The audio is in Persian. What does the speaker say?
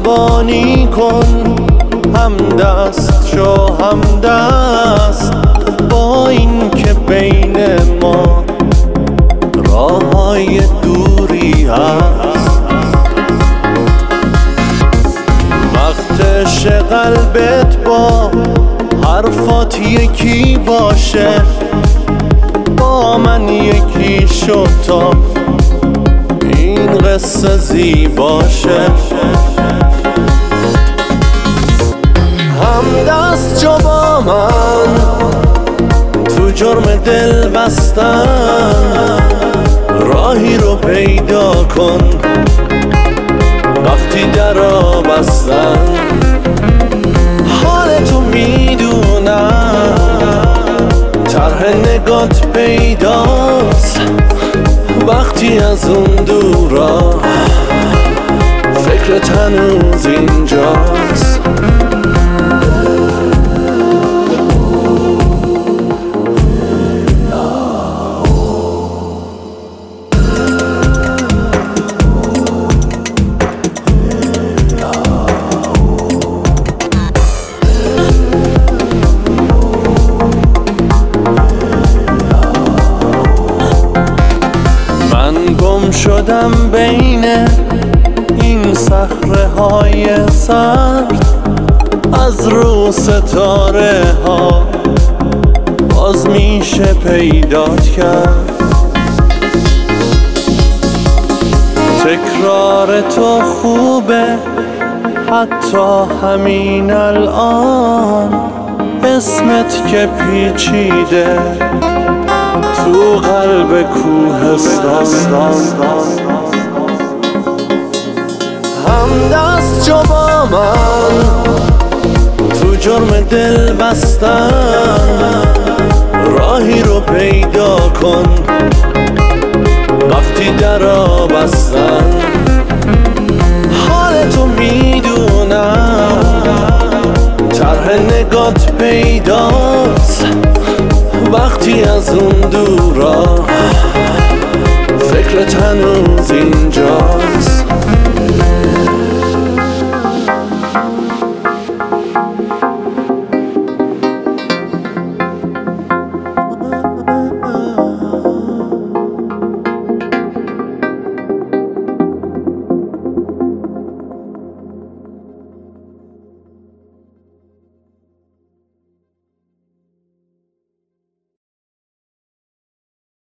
قربانی کن، همدست شو همدست با این که بین ما راههای دوری هست. وقتش قلبت با حرفات یکی باشه، با من یکی شو تا این قصه زیباشه. همدست جو با من تو جرم دل بستن، راهی رو پیدا کن وقتی درا بستن. حالتو میدونم، طرح نگات پیداست وقتی از اون دورا فکرت هنوز اینجاست. گم شدم بین این صخره های سرد، از رو ستاره ها باز میشه پیدات کرد. تکرار تو خوبه حتی همین الان، اسمت که پیچیده تو قلب کوهستان. همدست جو با من تو جرم دل بستن، راهی رو پیدا کن وقتی درا بستن. حالتو میدونم، طرح نگات پیداست وقتی از اون دورا فکرت هنوز این